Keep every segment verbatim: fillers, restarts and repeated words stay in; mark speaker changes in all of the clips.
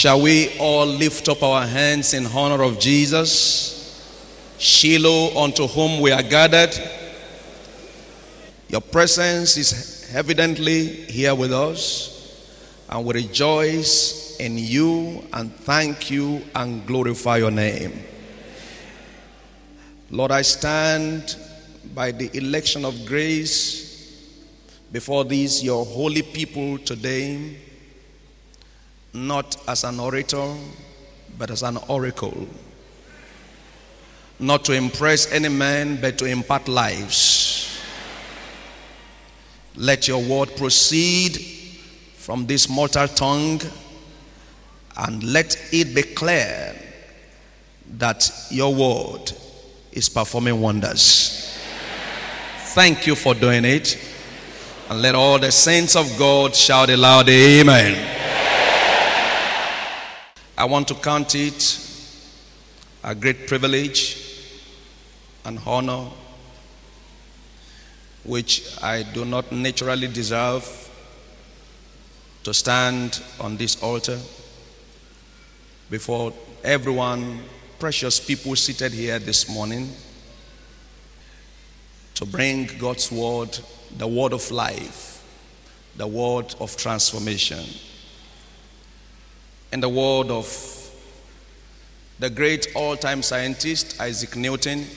Speaker 1: Shall we all lift up our hands in honor of Jesus, Shiloh, unto whom we are gathered? Your presence is evidently here with us, and we rejoice in you and thank you and glorify your name. Lord, I stand by the election of grace before these your holy people today, not as an orator, but as an oracle. Not to impress any man, but to impart lives. Let your word proceed from this mortal tongue, and let it be clear that your word is performing wonders. Thank you for doing it. And let all the saints of God shout aloud, amen. I want to count it a great privilege and honor which I do not naturally deserve to stand on this altar before everyone, precious people seated here this morning, to bring God's word, the word of life, the word of transformation. And the word of the great all-time scientist Isaac Newton.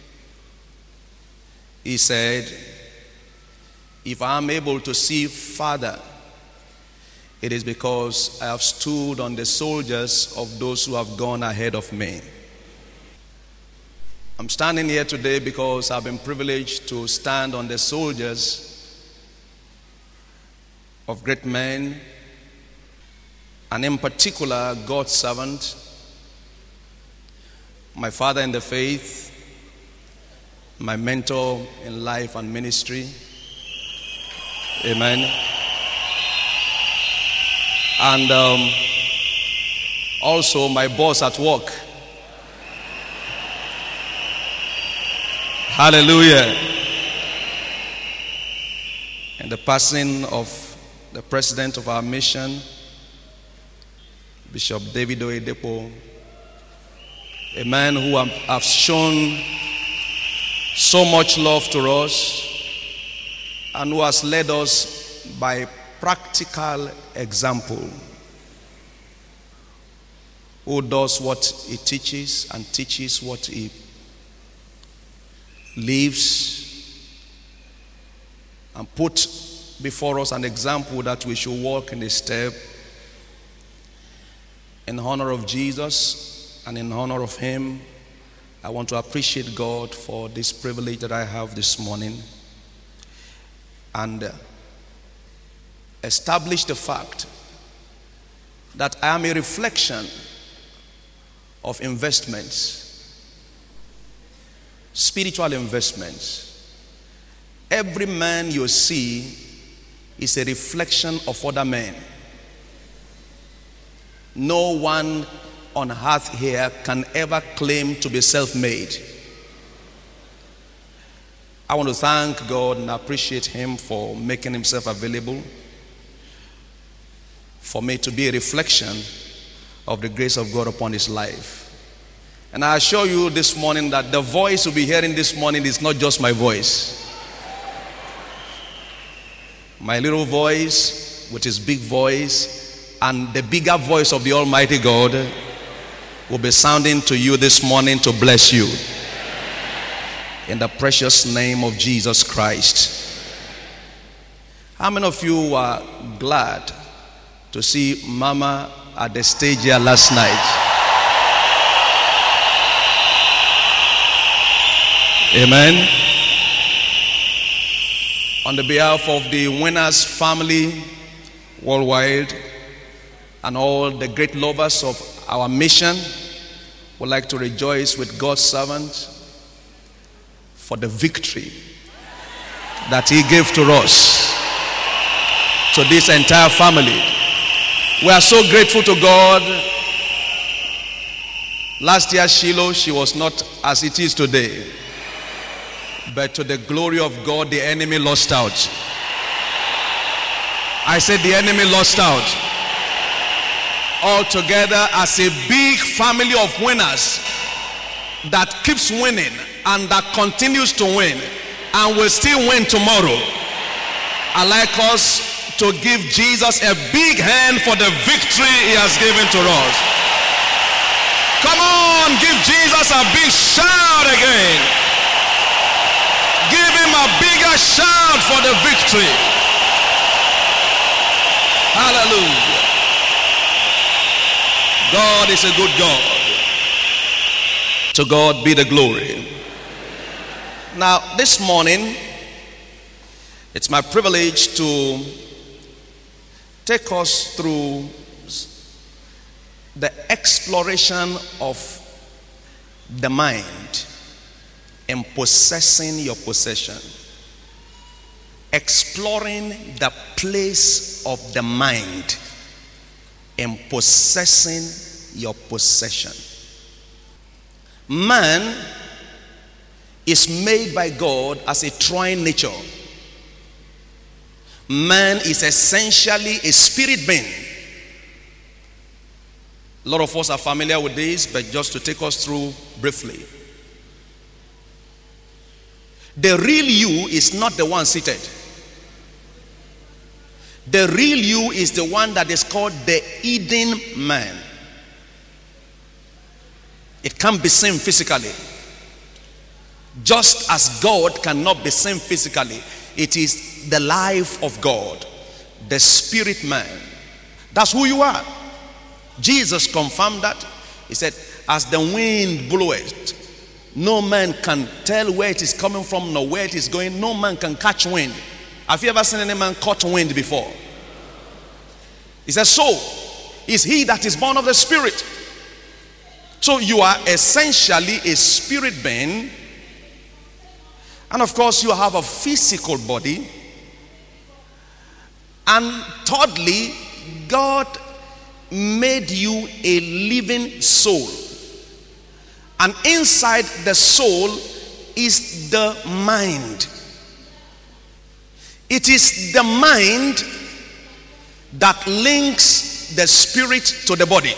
Speaker 1: He said, if I am able to see farther, it is because I have stood on the shoulders of those who have gone ahead of me. I'm standing here today because I've been privileged to stand on the shoulders of great men, and in particular, God's servant, my father in the faith, my mentor in life and ministry. Amen. And um, also my boss at work. Hallelujah. And the passing of the president of our mission, Bishop David Oyedepo, a man who has shown so much love to us and who has led us by practical example, who does what he teaches and teaches what he lives, and put before us an example that we should walk in his step. In honor of Jesus and in honor of him, I want to appreciate God for this privilege that I have this morning, and establish the fact that I am a reflection of investments, spiritual investments. Every man you see is a reflection of other men. No one on earth here can ever claim to be self-made. I want to thank God and appreciate him for making himself available for me to be a reflection of the grace of God upon his life. And I assure you this morning that the voice you'll be hearing this morning is not just my voice. My little voice with his big voice and the bigger voice of the Almighty God will be sounding to you this morning to bless you. In the precious name of Jesus Christ. How many of you are glad to see Mama at the stage here last night? Amen. On the behalf of the Winners family worldwide and all the great lovers of our mission, would like to rejoice with God's servant for the victory that he gave to us, to this entire family. We are so grateful to God. Last year, Shiloh, she was not as it is today. But to the glory of God, the enemy lost out. I said the enemy lost out. all together as a big family of winners that keeps winning and that continues to win and will still win tomorrow. I'd like us to give Jesus a big hand for the victory he has given to us. Come on, give Jesus a big shout again. Give him a bigger shout for the victory. Hallelujah. God is a good God. To God be the glory. Now, this morning, it's my privilege to take us through the exploration of the mind and possessing your possession. Exploring the place of the mind and possessing your possession. Man is made by God as a trine nature. Man is essentially a spirit being. A lot of us are familiar with this, but just to take us through briefly. The real you is not the one seated. The real you is the one that is called the Eden man. It can't be seen physically. Just as God cannot be seen physically, it is the life of God, the spirit man. That's who you are. Jesus confirmed that. He said, as the wind bloweth, no man can tell where it is coming from nor where it is going. No man can catch wind. Have you ever seen any man caught wind before? He says, so is he that is born of the Spirit. So you are essentially a spirit being. And of course, you have a physical body. And thirdly, God made you a living soul. And inside the soul is the mind. It is the mind that links the spirit to the body.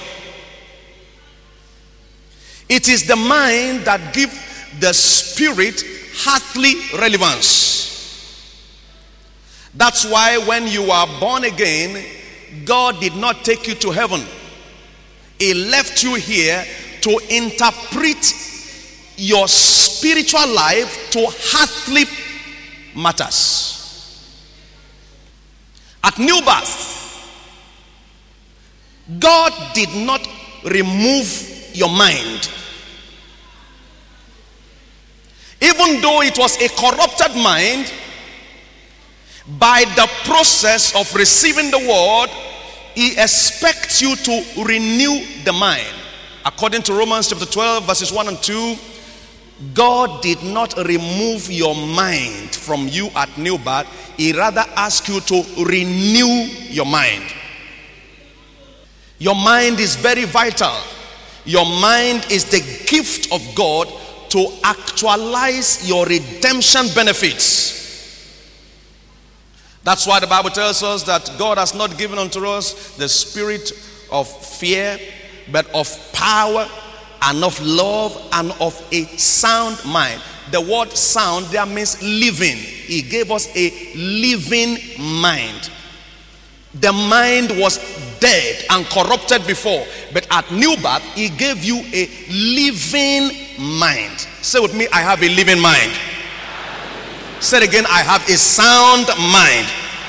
Speaker 1: It is the mind that gives the spirit earthly relevance. That's why when you are born again, God did not take you to heaven. He left you here to interpret your spiritual life to earthly matters. At new birth, God did not remove your mind. Even though it was a corrupted mind, by the process of receiving the word, he expects you to renew the mind. According to Romans chapter twelve, verses one and two, God did not remove your mind from you at new birth. He rather asked you to renew your mind. Your mind is very vital. Your mind is the gift of God to actualize your redemption benefits. That's why the Bible tells us that God has not given unto us the spirit of fear, but of power and of love and of a sound mind. The word sound there means living. He gave us a living mind. The mind was dead and corrupted before, but at new birth, he gave you a living mind. Say with me, I have a living mind. Say it again, I have a sound mind.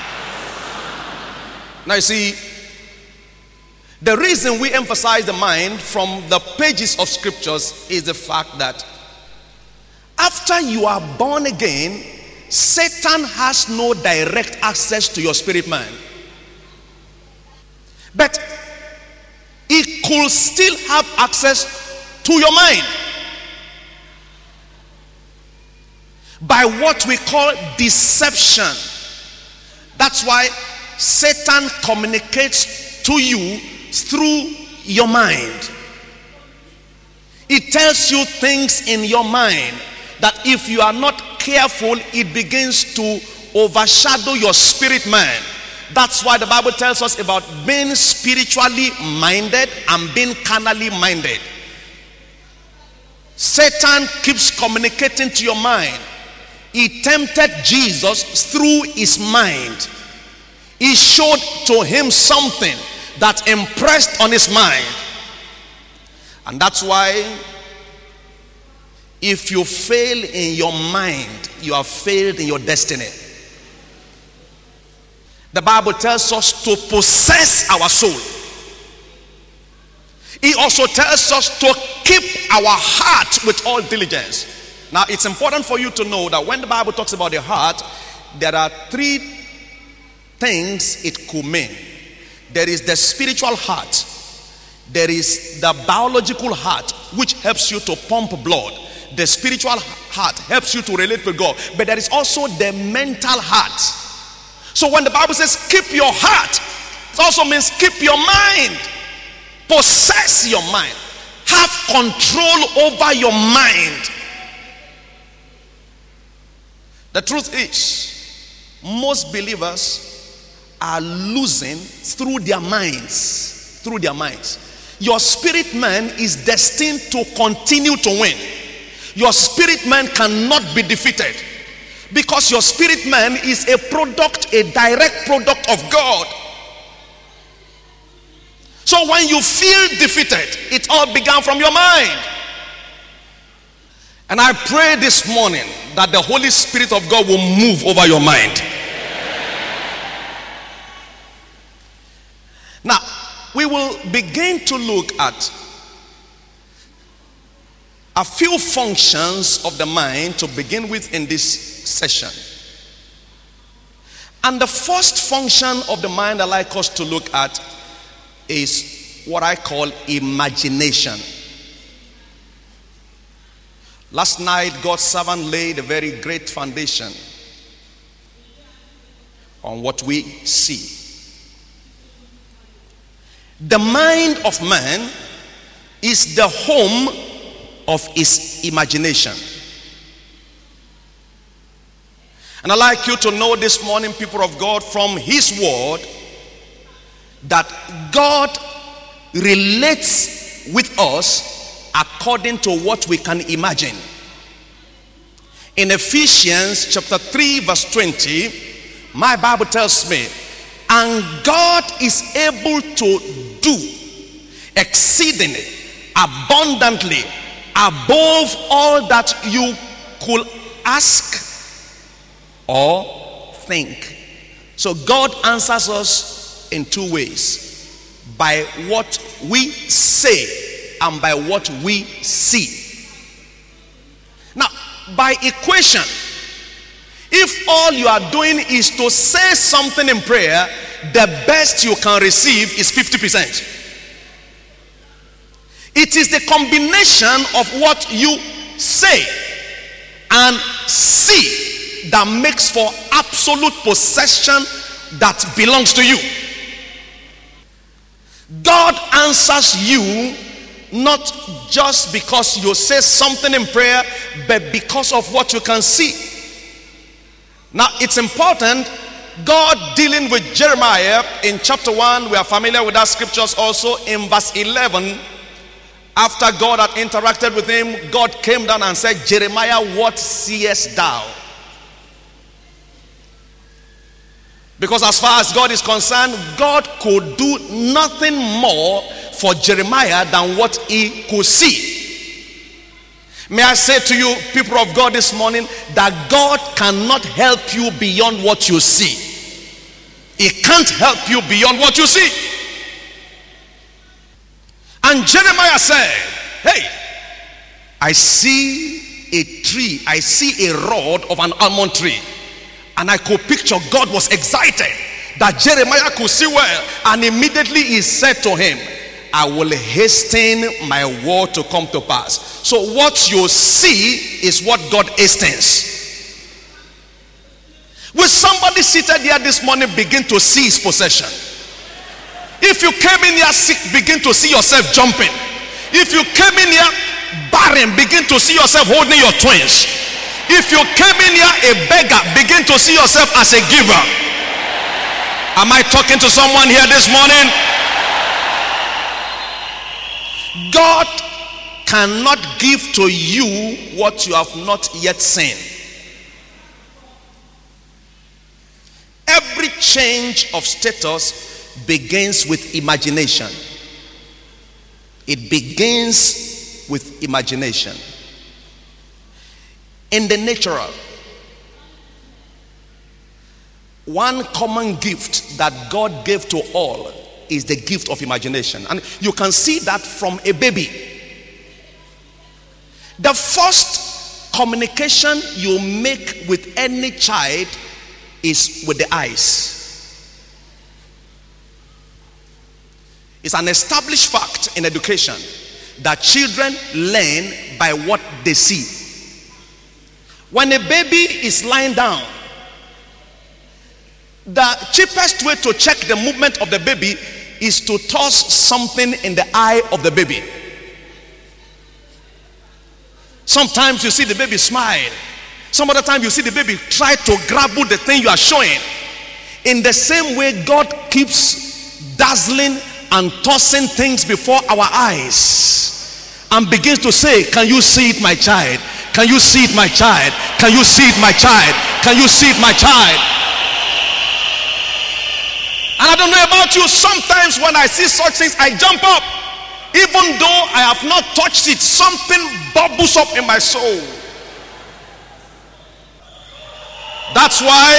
Speaker 1: Now you see, the reason we emphasize the mind from the pages of scriptures is the fact that after you are born again, Satan has no direct access to your spirit man. But he could still have access to your mind by what we call deception. That's why Satan communicates to you through your mind. It tells you things in your mind that if you are not careful, it begins to overshadow your spirit man. That's why the Bible tells us about being spiritually minded and being carnally minded. Satan keeps communicating to your mind. He tempted Jesus through his mind. He showed to him something that impressed on his mind. And that's why if you fail in your mind, you have failed in your destiny. The Bible tells us to possess our soul. He also tells us to keep our heart with all diligence. Now, it's important for you to know that when the Bible talks about the heart, there are three things it could mean. There is the spiritual heart. There is the biological heart, which helps you to pump blood. The spiritual heart helps you to relate with God. But there is also the mental heart. So when the Bible says keep your heart, it also means keep your mind. Possess your mind. Have control over your mind. The truth is, most believers are losing through their minds. Through their minds. Your spirit man is destined to continue to win. Your spirit man cannot be defeated, because your spirit man is a product, a direct product of God. So when you feel defeated, it all began from your mind. And I pray this morning that the Holy Spirit of God will move over your mind. Now, we will begin to look at a few functions of the mind to begin with in this session. And the first function of the mind I'd like us to look at is what I call imagination. Last night, God's servant laid a very great foundation on what we see. The mind of man is the home of his imagination. And I'd like you to know this morning, people of God, from his word, that God relates with us according to what we can imagine. In Ephesians chapter three verse twenty, my Bible tells me, and God is able to do exceedingly, abundantly, above all that you could ask or think. So God answers us in two ways: by what we say and by what we see. Now, by equation, if all you are doing is to say something in prayer, the best you can receive is fifty percent. It is the combination of what you say and see that makes for absolute possession that belongs to you. God answers you not just because you say something in prayer, but because of what you can see. Now, it's important, God dealing with Jeremiah in chapter one, we are familiar with that scriptures also. In verse eleven, after God had interacted with him, God came down and said, Jeremiah, what seest thou? Because as far as God is concerned, God could do nothing more for Jeremiah than what he could see. May I say to you, people of God, this morning, that God cannot help you beyond what you see. He can't help you beyond what you see. And Jeremiah said, hey, I see a tree, I see a rod of an almond tree. And I could picture God was excited that Jeremiah could see well. And immediately he said to him, I will hasten my word to come to pass. So what you see is what God hastens. Will somebody seated here this morning begin to see his possession? If you came in here sick, begin to see yourself jumping. If you came in here barren, begin to see yourself holding your twins. If you came in here a beggar, begin to see yourself as a giver. Am I talking to someone here this morning? God cannot give to you what you have not yet seen. Every change of status begins with imagination. It begins with imagination. In the natural, one common gift that God gave to all is the gift of imagination. And you can see that from a baby. The first communication you make with any child is with the eyes. It's an established fact in education that children learn by what they see. When a baby is lying down, the cheapest way to check the movement of the baby is to toss something in the eye of the baby. Sometimes you see the baby smile. Some other time you see the baby try to grab the thing you are showing. In the same way, God keeps dazzling and tossing things before our eyes and begins to say, can you see it, my child? Can you see it, my child? Can you see it, my child? Can you see it, my child? And I don't know about you, sometimes when I see such things, I jump up. Even though I have not touched it, something bubbles up in my soul. That's why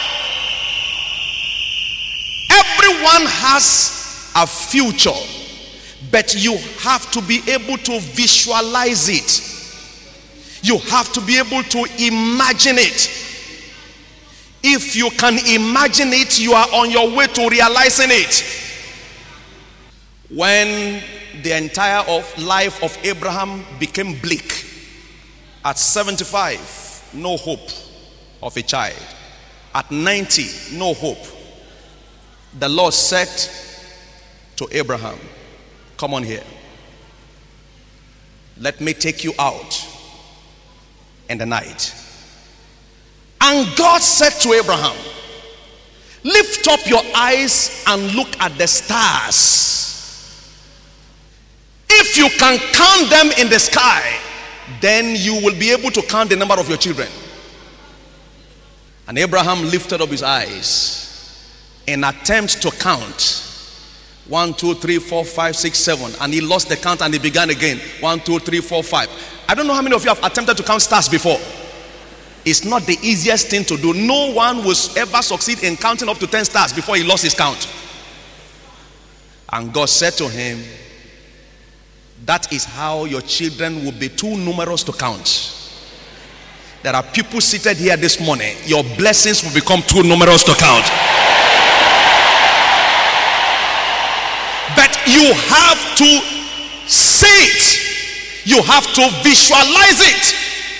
Speaker 1: everyone has a future, but you have to be able to visualize it. You have to be able to imagine it. If you can imagine it, you are on your way to realizing it. When the entire of life of Abraham became bleak, at seventy-five, no hope of a child. At ninety, no hope. The Lord said to Abraham, come on here. Let me take you out in the night. And God said to Abraham, lift up your eyes and look at the stars. If you can count them in the sky, then you will be able to count the number of your children. And Abraham lifted up his eyes in attempt to count. One, two, three, four, five, six, seven. And he lost the count and he began again. One, two, three, four, five. I don't know how many of you have attempted to count stars before. It's not the easiest thing to do. No one will ever succeed in counting up to ten stars before he lost his count. And God said to him, that is how your children will be too numerous to count. There are people seated here this morning, your blessings will become too numerous to count. But you have to see it. You have to visualize it.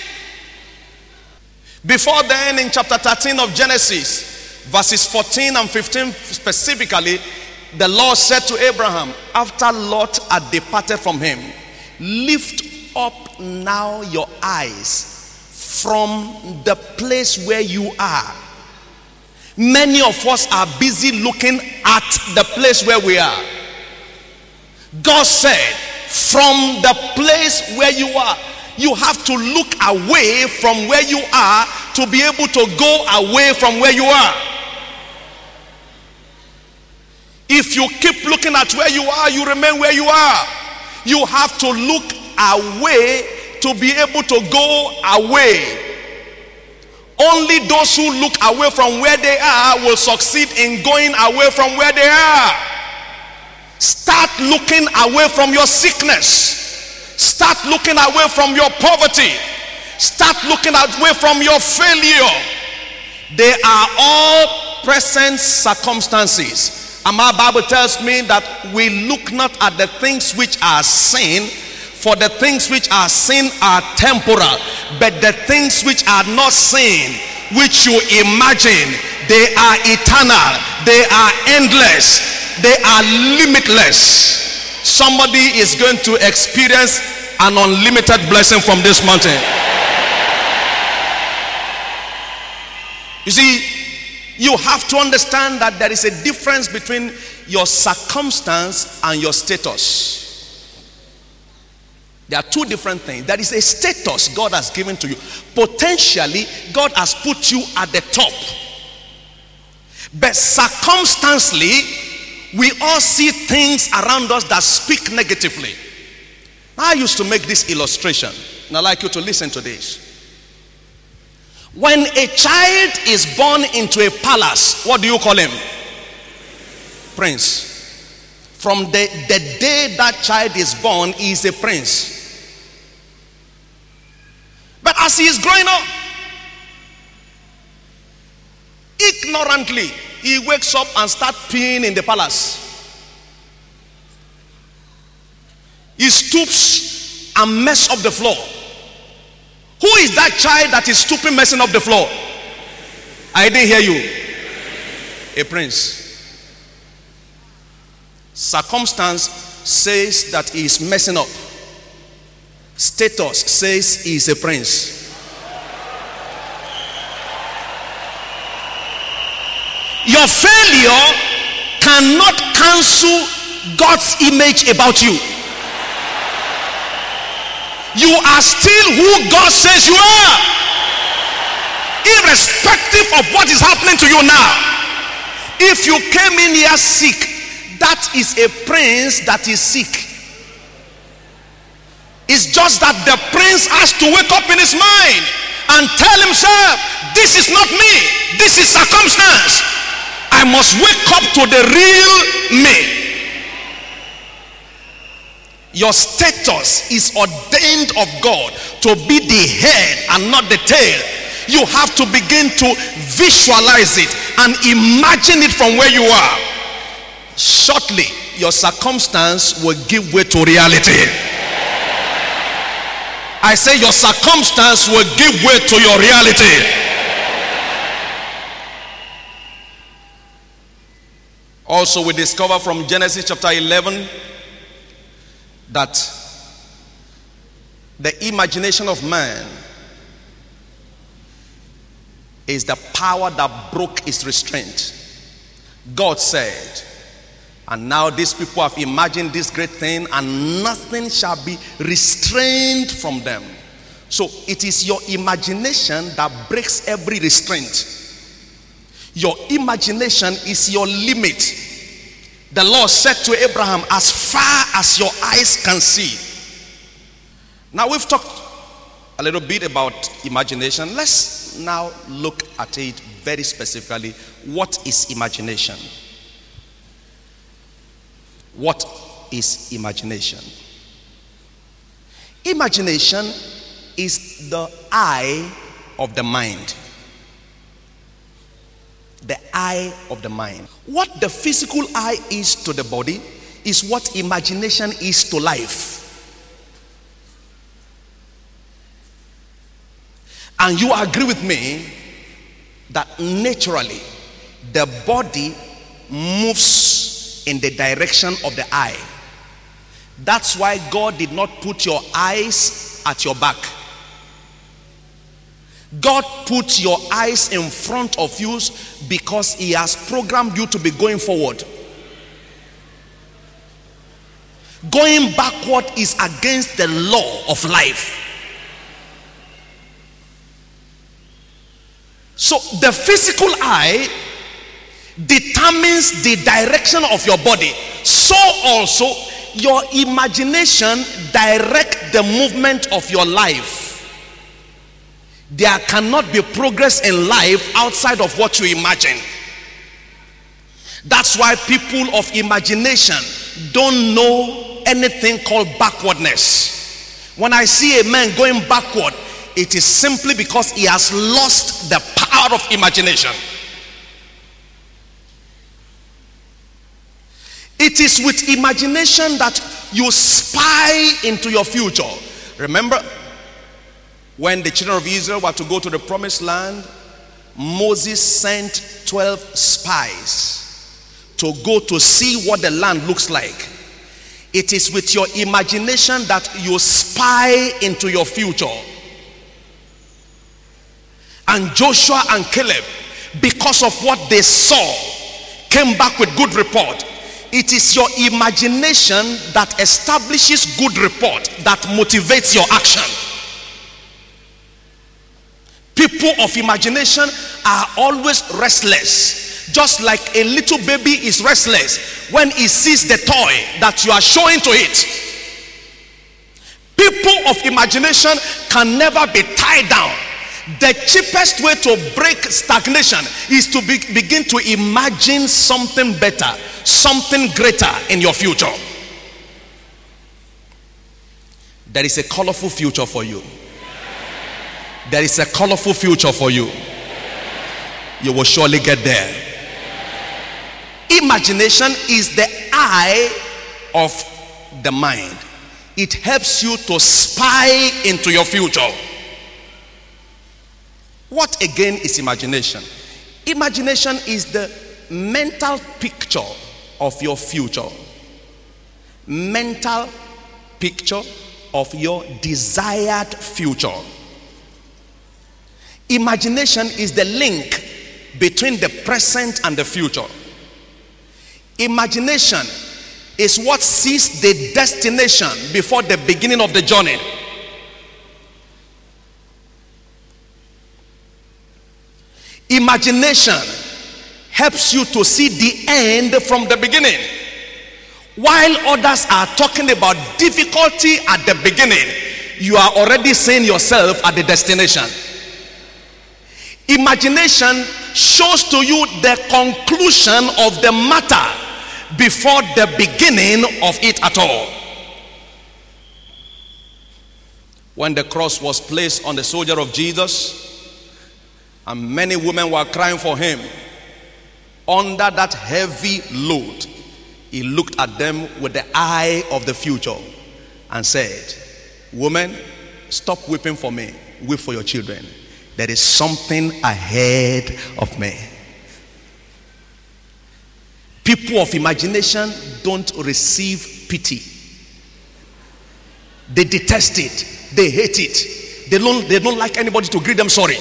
Speaker 1: Before then, in chapter thirteen of Genesis, verses fourteen and fifteen specifically, the Lord said to Abraham, after Lot had departed from him, lift up now your eyes from the place where you are. Many of us are busy looking at the place where we are. God said, from the place where you are, you have to look away from where you are to be able to go away from where you are. If you keep looking at where you are, you remain where you are. You have to look away to be able to go away. Only those who look away from where they are will succeed in going away from where they are. Start looking away from your sickness. Start looking away from your poverty. Start looking away from your failure. They are all present circumstances. And my Bible tells me that we look not at the things which are seen, for the things which are seen are temporal, but the things which are not seen, which you imagine, they are eternal, they are endless, they are limitless. Somebody is going to experience an unlimited blessing from this mountain. You see, You have to understand that there is a difference between your circumstance and your status. There are two different things. There is a status God has given to you. Potentially, God has put you at the top. But circumstantially, we all see things around us that speak negatively. I used to make this illustration, and I'd like you to listen to this. When a child is born into a palace, what do you call him? Prince. From the, the day that child is born, he is a prince. But as he is growing up, ignorantly, he wakes up and starts peeing in the palace. He stoops and messes up the floor. Who is that child that is stooping, messing up the floor? I didn't hear you. A prince. Circumstance says that he is messing up. Status says he is a prince. Your failure cannot cancel God's image about you. You are still who God says you are, irrespective of what is happening to you now. If you came in here sick, that is a prince that is sick. It's just that the prince has to wake up in his mind and tell himself, this is not me, this is circumstance. I must wake up to the real me. Your status is ordained of God to be the head and not the tail. You have to begin to visualize it and imagine it from where you are. Shortly, your circumstance will give way to reality. I say your circumstance will give way to your reality. Also, we discover from Genesis chapter eleven that the imagination of man is the power that broke his restraint. God said, and now these people have imagined this great thing, and nothing shall be restrained from them. So it is your imagination that breaks every restraint. Your imagination is your limit. The Lord said to Abraham, as far as your eyes can see. Now we've talked a little bit about imagination. Let's now look at it very specifically. What is imagination? What is imagination? Imagination is the eye of the mind. The eye of the mind. What the physical eye is to the body is what imagination is to life. And you agree with me that naturally the body moves in the direction of the eye. That's why God did not put your eyes at your back. God put your eyes in front of you because he has programmed you to be going forward. Going backward is against the law of life. So the physical eye determines the direction of your body. So also your imagination directs the movement of your life. There cannot be progress in life outside of what you imagine. That's why people of imagination don't know anything called backwardness. When I see a man going backward, it is simply because he has lost the power of imagination. It is with imagination that you spy into your future. Remember, when the children of Israel were to go to the promised land, Moses sent twelve spies to go to see what the land looks like. It is with your imagination that you spy into your future. And Joshua and Caleb because of what they saw, came back with good report. It is your imagination that establishes good report that motivates your action. People of imagination are always restless. Just like a little baby is restless when he sees the toy that you are showing to it. People of imagination can never be tied down. The cheapest way to break stagnation is to be, begin to imagine something better, something greater in your future. There is a colorful future for you. There is a colorful future for you. You will surely get there. Imagination is the eye of the mind. It helps you to spy into your future. What again is imagination? Imagination is the mental picture of your future. Mental picture of your desired future. Imagination is the link between the present and the future. Imagination is what sees the destination before the beginning of the journey. Imagination helps you to see the end from the beginning. While others are talking about difficulty at the beginning, you are already seeing yourself at the destination. Imagination shows to you the conclusion of the matter before the beginning of it at all. When the cross was placed on the soldier of Jesus, and many women were crying for him, under that heavy load, he looked at them with the eye of the future and said, "Woman, stop weeping for me, weep for your children. There is something ahead of me." People of imagination don't receive pity. They detest it. They hate it. They don't, they don't like anybody to greet them sorry.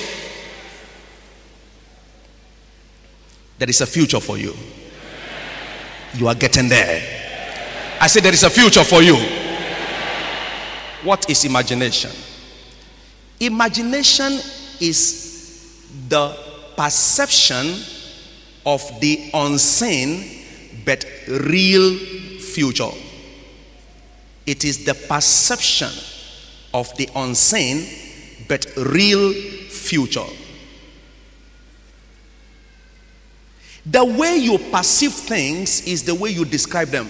Speaker 1: There is a future for you. You are getting there. I said there is a future for you. What is imagination? Imagination is the perception of the unseen but real future. It is the perception of the unseen but real future. The way you perceive things is the way you describe them.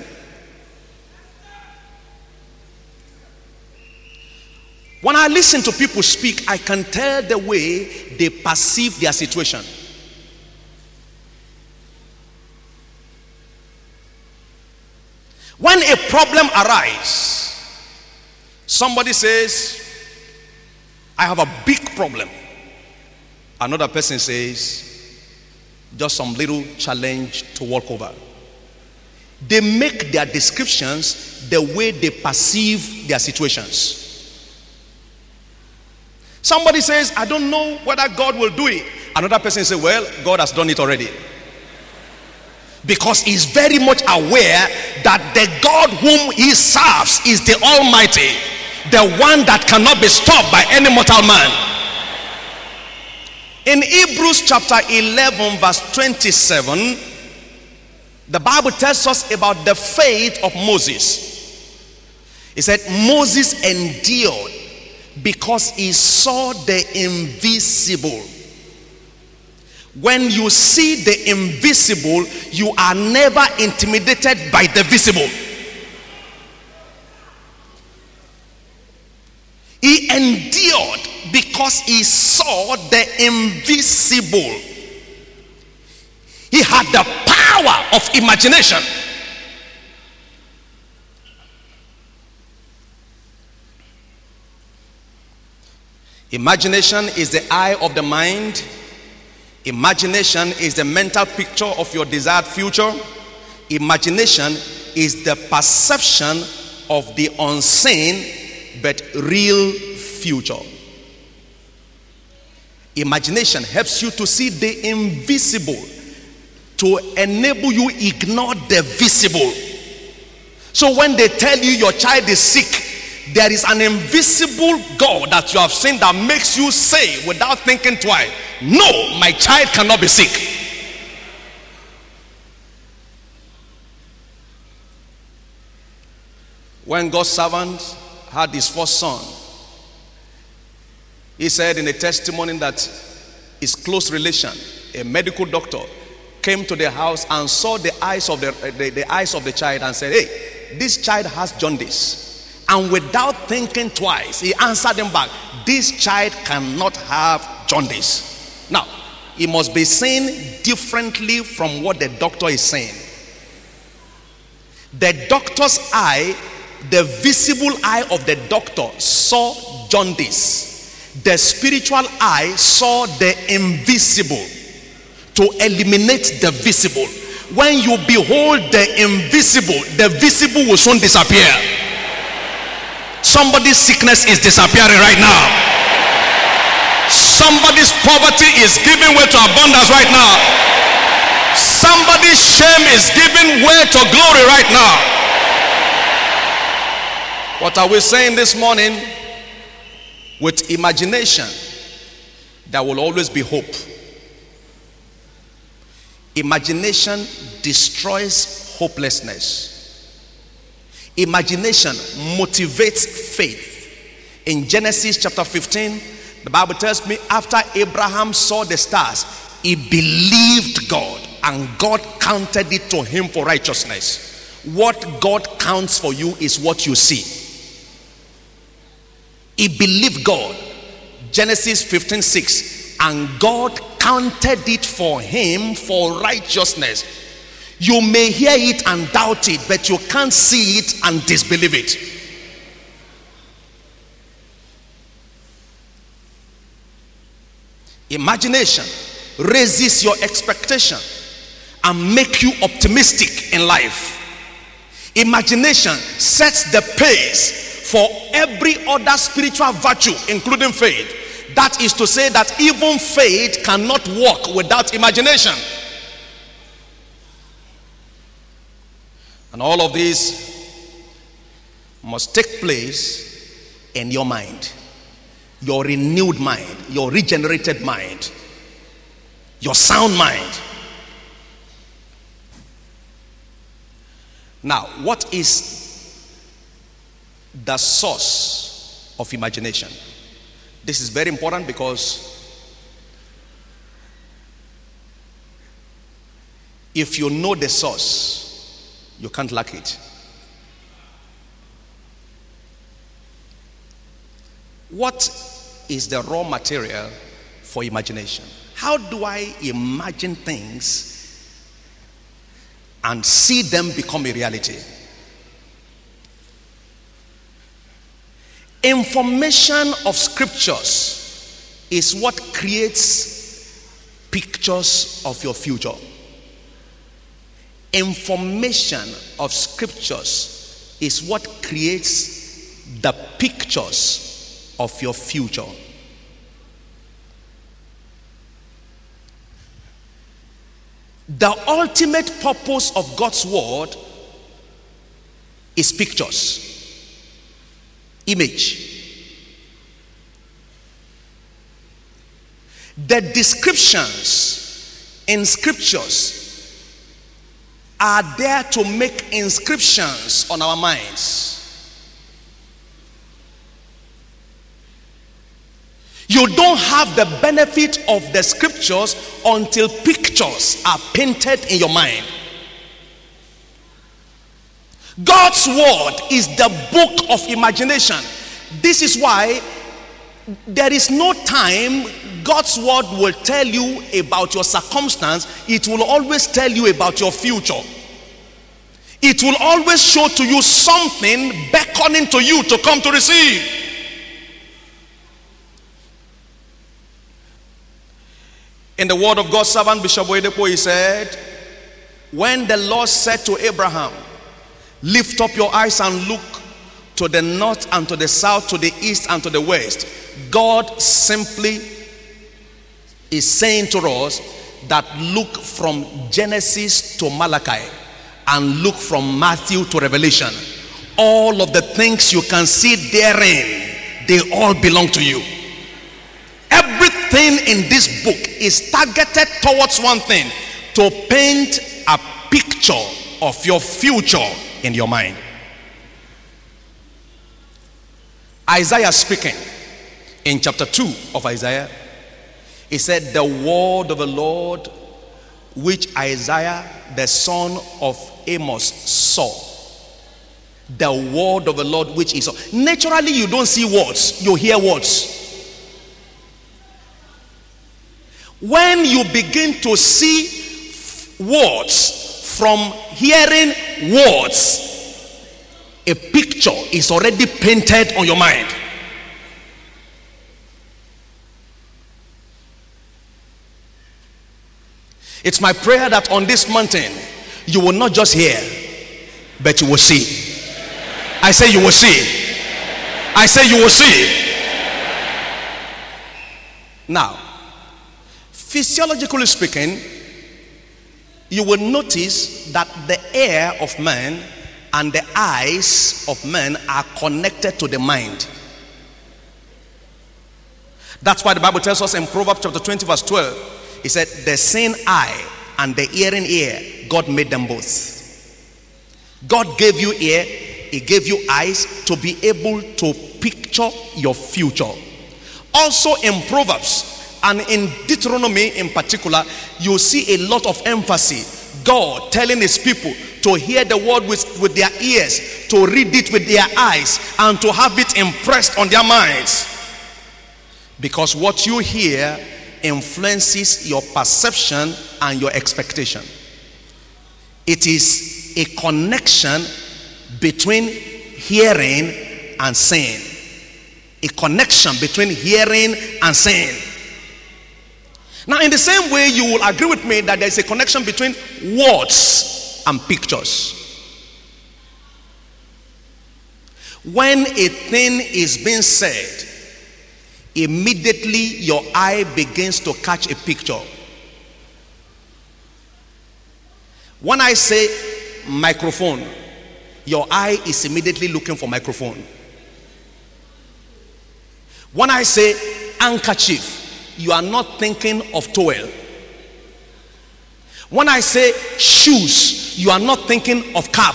Speaker 1: When I listen to people speak, I can tell the way they perceive their situation. When a problem arises, somebody says, "I have a big problem." Another person says, "Just some little challenge to walk over." They make their descriptions the way they perceive their situations. Somebody says, "I don't know whether God will do it." Another person says, "Well, God has done it already." Because he's very much aware that the God whom he serves is the Almighty, the one that cannot be stopped by any mortal man. In Hebrews chapter eleven verse twenty-seven, the Bible tells us about the faith of Moses. It said Moses endured because he saw the invisible. When you see the invisible, you are never intimidated by the visible. He endured because he saw the invisible. He had the power of imagination. Imagination is the eye of the mind. Imagination is the mental picture of your desired future. Imagination is the perception of the unseen but real future. Imagination helps you to see the invisible, to enable you ignore the visible. So when they tell you your child is sick, there is an invisible God that you have seen that makes you say without thinking twice, no, my child cannot be sick. When God's servant had his first son, he said in a testimony that his close relation, a medical doctor, came to the house and saw the eyes of the, the, the eyes of the child and said, hey, this child has jaundice. And without thinking twice, he answered him back, this child cannot have jaundice. Now, he must be seen differently from what the doctor is saying. The doctor's eye, the visible eye of the doctor, saw jaundice. The spiritual eye saw the invisible to eliminate the visible. When you behold the invisible, the visible will soon disappear. Somebody's sickness is disappearing right now. Somebody's poverty is giving way to abundance right now. Somebody's shame is giving way to glory right now. What are we saying this morning? With imagination, there will always be hope. Imagination destroys hopelessness. Imagination motivates faith. In Genesis chapter fifteen, the Bible tells me after Abraham saw the stars, he believed God and God counted it to him for righteousness. What God counts for you is what you see. He believed God. Genesis fifteen six, and God counted it for him for righteousness. You may hear it and doubt it, but you can't see it and disbelieve it. Imagination raises your expectation and make you optimistic in life. Imagination sets the pace for every other spiritual virtue, including faith. That is to say that even faith cannot work without imagination. And all of this must take place in your mind. Your renewed mind, your regenerated mind, your sound mind. Now, what is the source of imagination? This is very important because if you know the source, you can't lack it. What is the raw material for imagination? How do I imagine things and see them become a reality? Information of scriptures is what creates pictures of your future. Information of scriptures is what creates the pictures of your future. The ultimate purpose of God's word is pictures. Image. The descriptions in scriptures are there to make inscriptions on our minds. You don't have the benefit of the scriptures until pictures are painted in your mind. God's word is the book of imagination. This is why there is no time God's word will tell you about your circumstance. It will always tell you about your future. It will always show to you something beckoning to you to come to receive. In the word of God's servant Bishop Oyedepo, he said, when the Lord said to Abraham, lift up your eyes and look to the north and to the south, to the east and to the west, God simply is saying to us that look from Genesis to Malachi and look from Matthew to Revelation. All of the things you can see therein, they all belong to you. Everything in this book is targeted towards one thing: to paint a picture of your future in your mind. Isaiah speaking in chapter two of Isaiah, he said, the word of the Lord which Isaiah the son of Amos saw. The word of the Lord which he saw. Naturally, you don't see words, you hear words. When you begin to see words from hearing words, a picture is already painted on your mind. It's my prayer that on this mountain you will not just hear, but you will see. I say you will see. I say you will see. Now, physiologically speaking, you will notice that the ear of man and the eyes of man are connected to the mind. That's why the Bible tells us in Proverbs chapter twenty verse twelve, he said, the seeing eye and the hearing ear, God made them both. God gave you ear, he gave you eyes to be able to picture your future. Also in Proverbs and in Deuteronomy in particular, you see a lot of emphasis. God telling his people to hear the word with, with their ears, to read it with their eyes, and to have it impressed on their minds. Because what you hear influences your perception and your expectation. It is a connection between hearing and seeing. A connection between hearing and seeing. Now, in the same way, you will agree with me that there is a connection between words and pictures. When a thing is being said, immediately your eye begins to catch a picture. When I say microphone, your eye is immediately looking for microphone. When I say handkerchief, you are not thinking of towel. When I say shoes, you are not thinking of cap.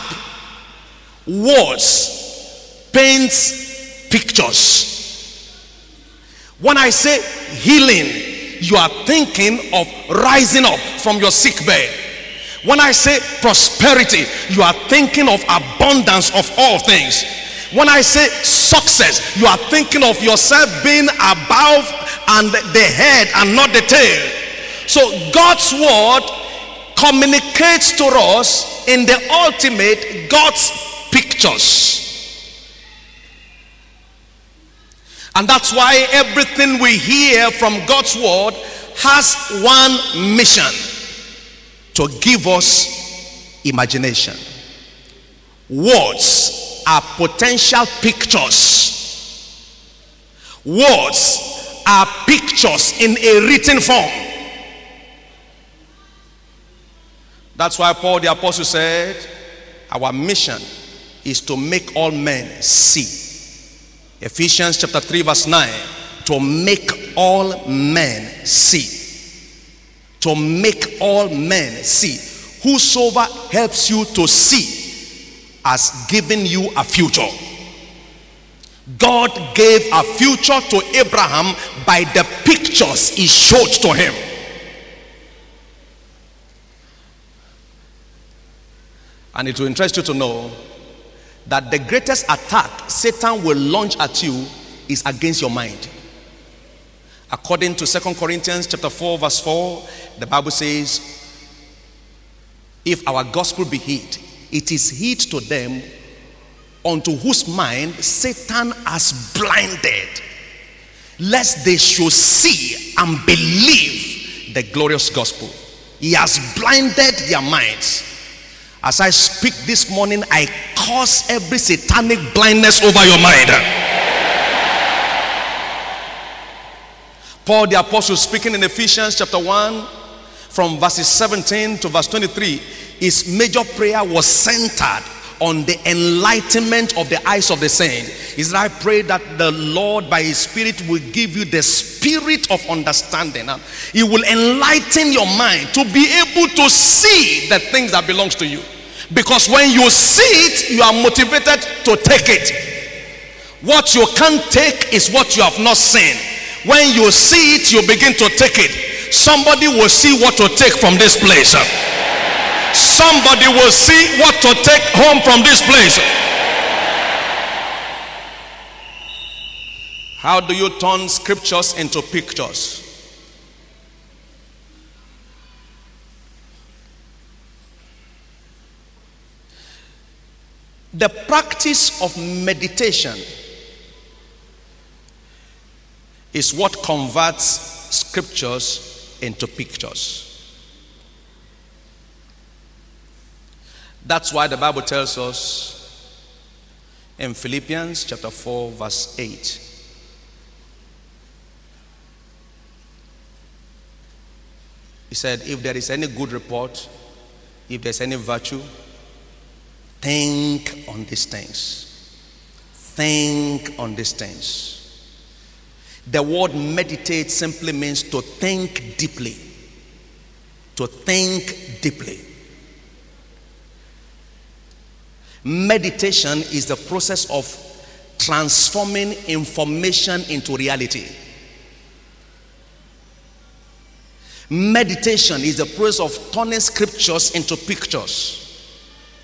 Speaker 1: Words paints pictures. When I say healing, you are thinking of rising up from your sick bed. When I say prosperity, you are thinking of abundance of all things. When I say success, you are thinking of yourself being above and the head and not the tail. So God's word communicates to us in the ultimate God's pictures. And that's why everything we hear from God's word has one mission: to give us imagination. Words are potential pictures. Words are pictures in a written form. That's why Paul the apostle said, our mission is to make all men see. Ephesians chapter three verse nine, to make all men see. To make all men see. Whosoever helps you to see has given you a future. God gave a future to Abraham by the pictures he showed to him. And it will interest you to know that the greatest attack Satan will launch at you is against your mind. According to Second Corinthians chapter four verse four, the Bible says, if our gospel be hid, it is hid to them unto whose mind Satan has blinded, lest they should see and believe the glorious gospel. He has blinded their minds. As I speak this morning, I curse every satanic blindness over your mind. Paul the apostle, speaking in Ephesians chapter one, from verses seventeen to verse twenty-three, his major prayer was centered on the enlightenment of the eyes of the saint. He said, I pray that the Lord by his spirit will give you the spirit of understanding. He will enlighten your mind to be able to see the things that belongs to you. Because when you see it, you are motivated to take it. What you can't take is what you have not seen. When you see it, you begin to take it. Somebody will see what to take from this place. Somebody will see what to take home from this place. How do you turn scriptures into pictures? The practice of meditation is what converts scriptures into pictures. That's why the Bible tells us in Philippians chapter four verse eight. He said, if there is any good report, if there's any virtue, think on these things. Think on these things. The word meditate simply means to think deeply. To think deeply. Meditation is the process of transforming information into reality. Meditation is the process of turning scriptures into pictures.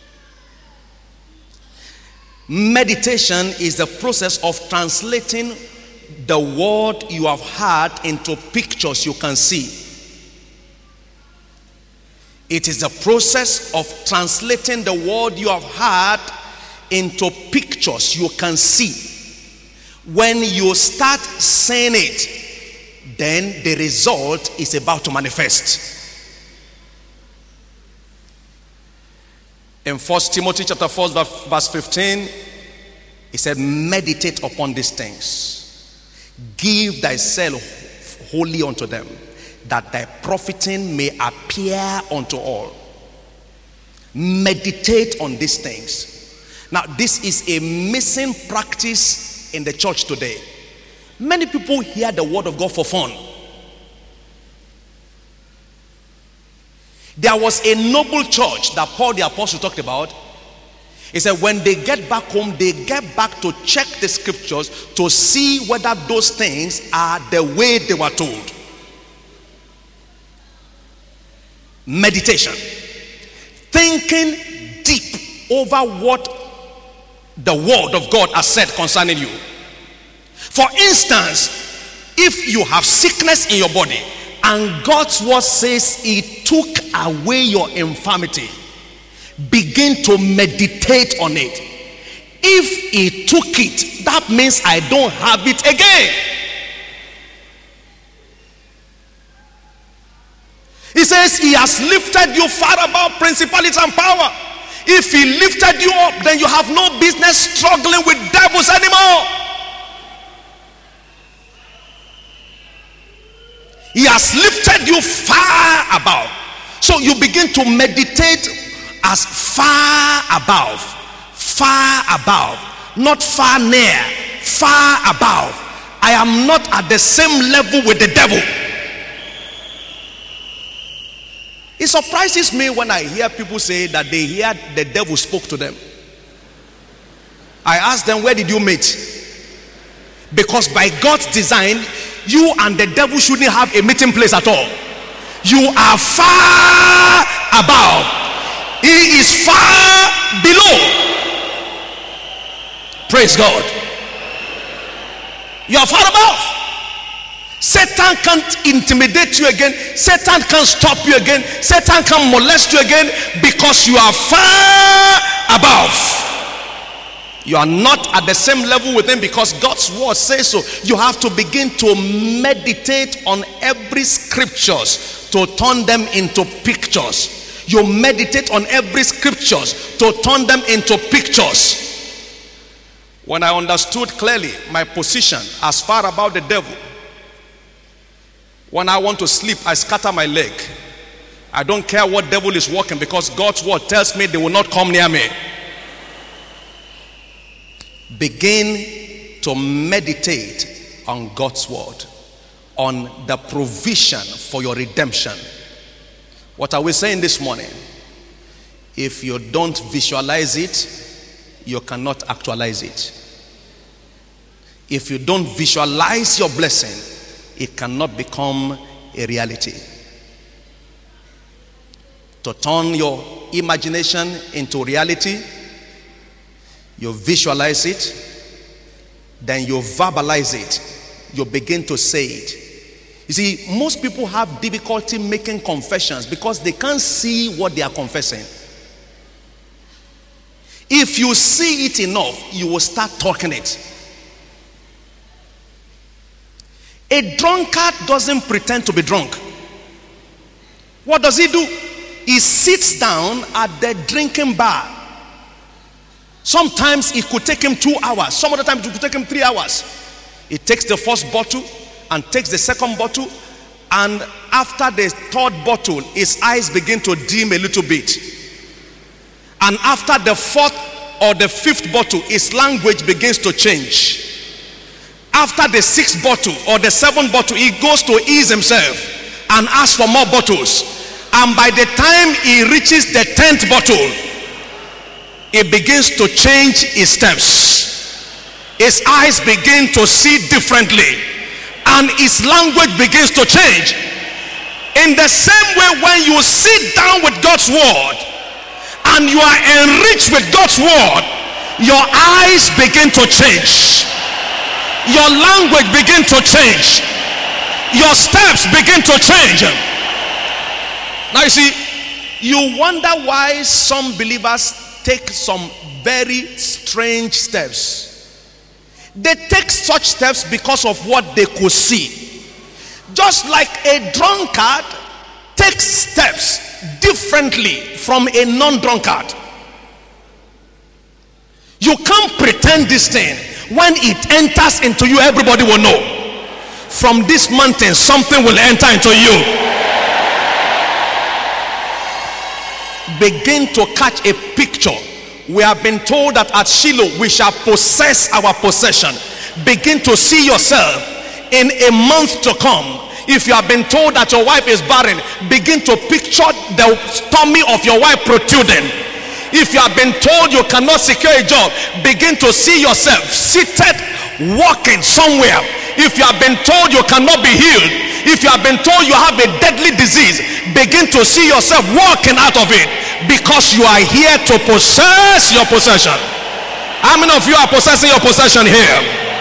Speaker 1: Meditation is the process of translating the word you have heard into pictures you can see. It is the process of translating the word you have heard into pictures you can see. When you start saying it, then the result is about to manifest. In First Timothy chapter four verse fifteen, he said, meditate upon these things. Give thyself wholly unto them, that thy profiting may appear unto all. Meditate on these things. Now, this is a missing practice in the church today. Many people hear the word of God for fun. There was a noble church that Paul the apostle talked about. He said when they get back home, they get back to check the scriptures to see whether those things are the way they were told. Meditation. Thinking deep over what the word of God has said concerning you. For instance, if you have sickness in your body and God's word says he took away your infirmity, begin to meditate on it. If he took it, that means I don't have it again. He says he has lifted you far above principalities and power. If he lifted you up, then you have no business struggling with devils anymore. He has lifted you far above. So you begin to meditate as far above. Far above. Not far near. Far above. I am not at the same level with the devil. It surprises me when I hear people say that they hear the devil spoke to them. I ask them, where did you meet? Because by God's design, you and the devil shouldn't have a meeting place at all. You are far above. He is far below. Praise God. You are far above. Satan can't intimidate you again. Satan can't stop you again. Satan can't molest you again, because you are far above. You are not at the same level with him, because God's word says so. You have to begin to meditate on every scriptures to turn them into pictures. You meditate on every scriptures to turn them into pictures. When I understood clearly my position as far above the devil, When I want to sleep, I scatter my leg. I don't care what devil is working, because God's word tells me they will not come near me. Begin to meditate on God's word, on the provision for your redemption. What are we saying this morning? If you don't visualize it, you cannot actualize it. If you don't visualize your blessing, it cannot become a reality. To turn your imagination into reality, you visualize it, then you verbalize it, you begin to say it. You see, most people have difficulty making confessions because they can't see what they are confessing. If you see it enough, you will start talking it. A drunkard doesn't pretend to be drunk. What does he do? He sits down at the drinking bar. Sometimes it could take him two hours. Some other times it could take him three hours. He takes the first bottle and takes the second bottle, and after the third bottle, his eyes begin to dim a little bit. And after the fourth or the fifth bottle, his language begins to change. After the sixth bottle or the seventh bottle, he goes to ease himself and asks for more bottles. And by the time he reaches the tenth bottle, he begins to change his steps. His eyes begin to see differently, and his language begins to change. In the same way, when you sit down with God's word and you are enriched with God's word, your eyes begin to change, your language begin to change, your steps begin to change. Now you see, you wonder why some believers take some very strange steps. They take such steps because of what they could see. Just like a drunkard takes steps differently from a non-drunkard. You can't pretend this thing. When it enters into you, everybody will know. From this mountain, something will enter into you. Begin to catch a picture. We have been told that at Shiloh we shall possess our possession. Begin to see yourself in a month to come. If you have been told that your wife is barren, begin to picture the tummy of your wife protruding. If you have been told you cannot secure a job, begin to see yourself seated, walking somewhere. If you have been told you cannot be healed, if you have been told you have a deadly disease, begin to see yourself walking out of it, because you are here to possess your possession. How many of you are possessing your possession here?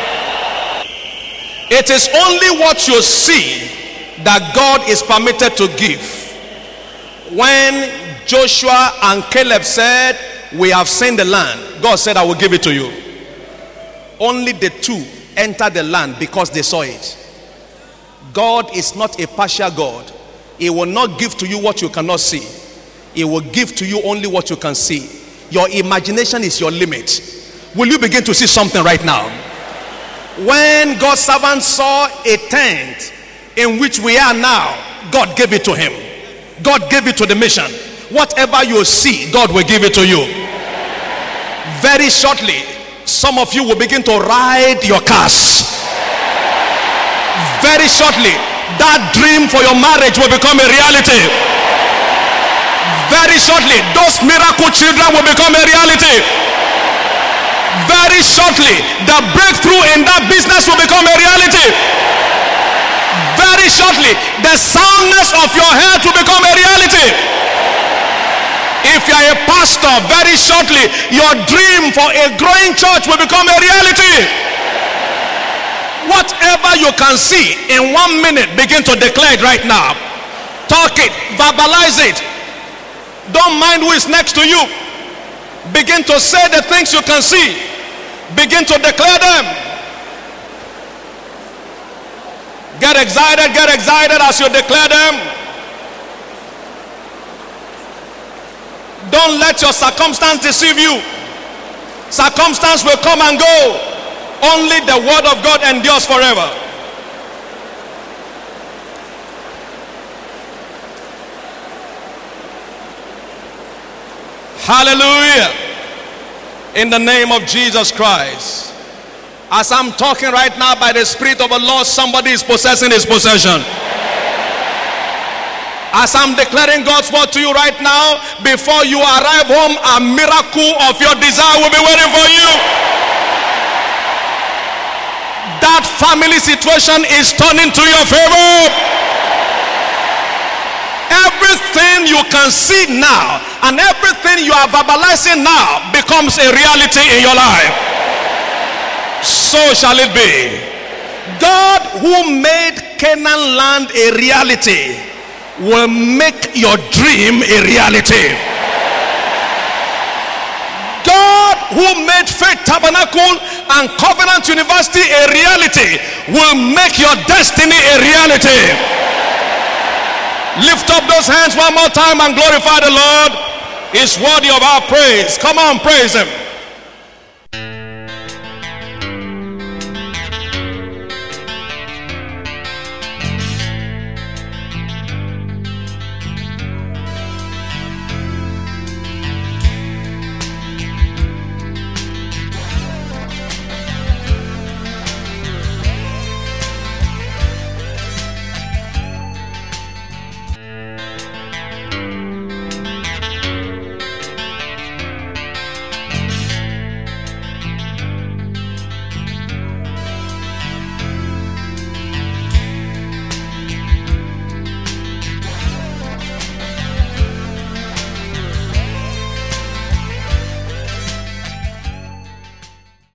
Speaker 1: It is only what you see that God is permitted to give. When Joshua and Caleb said, "We have seen the land," God said, "I will give it to you." Only the two entered the land because they saw it. God is not a partial God. He will not give to you what you cannot see. He will give to you only what you can see. Your imagination is your limit. Will you begin to see something right now? When God's servant saw a tent in which we are now, God gave it to him. God gave it to the mission. Whatever you see, God will give it to you. Very shortly, some of you will begin to ride your cars. Very shortly, that dream for your marriage will become a reality. Very shortly, those miracle children will become a reality. Very shortly, the breakthrough in that business will become a reality. Very shortly, the soundness of your health will become a reality. If you are a pastor, very shortly, your dream for a growing church will become a reality. Whatever you can see in one minute, begin to declare it right now. Talk it, verbalize it. Don't mind who is next to you. Begin to say the things you can see. Begin to declare them. Get excited, get excited as you declare them. Don't let your circumstance deceive you. Circumstance will come and go. Only the word of God endures forever. Hallelujah. In the name of Jesus Christ. As I'm talking right now by the Spirit of the Lord, somebody is possessing his possession. As I'm declaring God's word to you right now, before you arrive home, a miracle of your desire will be waiting for you. That family situation is turning to your favor. Everything you can see now and everything you are verbalizing now becomes a reality in your life. So shall it be. God who made Canaan land a reality will make your dream a reality. God who made Faith Tabernacle and Covenant University a reality will make your destiny a reality. Lift up those hands one more time and glorify the Lord. He's worthy of our praise. Come on, praise him.